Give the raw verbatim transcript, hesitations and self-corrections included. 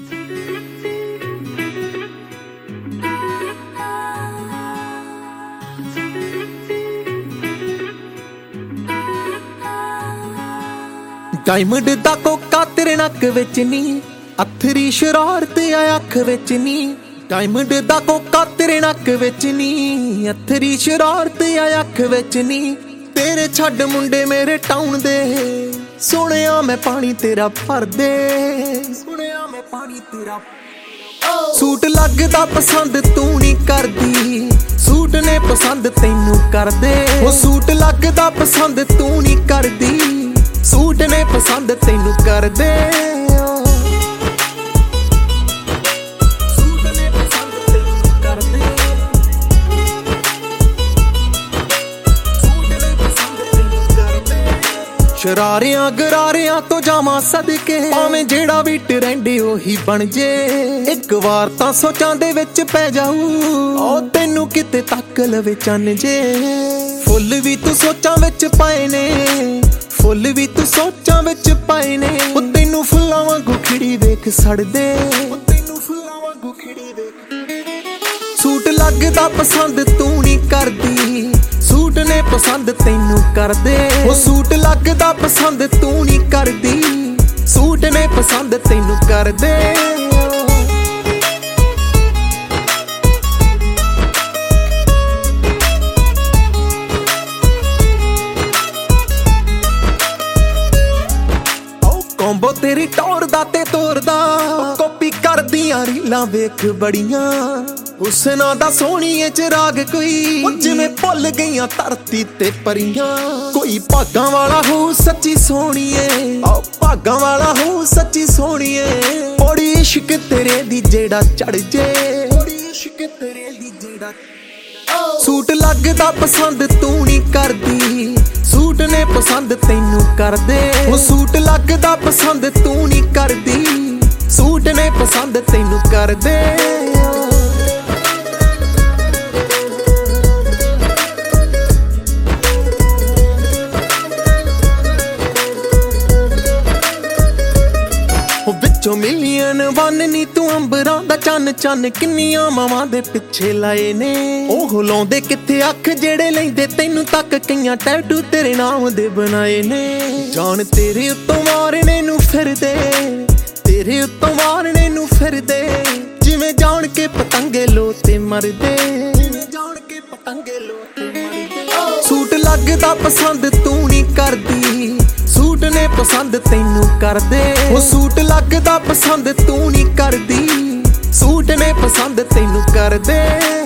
Diamond दा Coca तेरे नक विच नी, अथरी शरारत आ अख विच नी। डायमंड दा कोका तेरे नक विच नी, अथरी शरारत आ अख विच नी। तेरे छड्ड मुंडे मेरे टाउन दे, सुनिया मैं पानी तेरा भर दे। सुनिया मैं पानी तेरा सूट लगदा पसंद तू नहीं करदी, सूट ने पसंद तैनू कर दे। ओ सूट लगदा पसंद तू नहीं करदी, सूट ने पसंद तैनू कर दे। सूट ने पसंद तैनू कर दे, सूट ने पसंद तैनू कर दे। शरारियां गरारियां तो जावां सदके, भावें जेड़ा भी ट्रेंड ओही बन जे। एक वार तां सोचां दे विच पै जाऊ, ओ तैनू किते तक लवे चन जे। फुल भी तू सोचां विच पाए ने, फुल भी तू सोचां विच पाए ने। ओ तैनू फुल्लां वांगू खिड़ी वेख सड़दे, ओ तैनू फुल्लां वांगू खिड़ी वेख। सूट लगदा पसंद तू नहीं करदी, सूट ने पसंद तैनू कर दे। ओ सूट लगदा पसंद तू नहीं करदी, सूट ने पसंद तैनू कर दे। कोंबो तेरी टोर दा ते तोर दा, कॉपी कर दियां रीलां वेख बड़ियां। हुस्ना दा सोहणीए च राग कोई, जिवें भुल गईयां धरती ते परियां। कोई भागां वाला हो सच्ची सोहणीए, भागां वाला हो सच्ची सोहणीए। बड़ी इश्क तेरे दी जेड़ा चढ़ जे, बड़ी इश्क तेरे दी जेड़ा। सूट लगदा पसंद तू नहीं करदी, सूट ने पसंद तैनू कर दे। ओ सूट लगदा पसंद तू नहीं करदी, सूट ने पसंद तैनू कर दे। विचों मिलियन वन नी तू अंबरां दा चन चन। किन्नियां मावां दे पिछे लाए ने, ओह लाउंदे किथे अख जेड़े लैंदे तैनू तक। कईयां टैटू तेरे नाम दे बनाए ने, जान तेरे उत्तों मारने नू फिरदे, तेरे उत्तों मारने नू फिरदे। जिवें जान के पतंगे लो ते मरदे, जिवें जान के पतंगे लो ते मरदे। सूट लगदा पसंद तू नहीं करदी, सूट ने पसंद तैनू कर दे। ओ सूट लगदा पसंद तू नहीं करदी, सूट ने पसंद तैनू कर दे।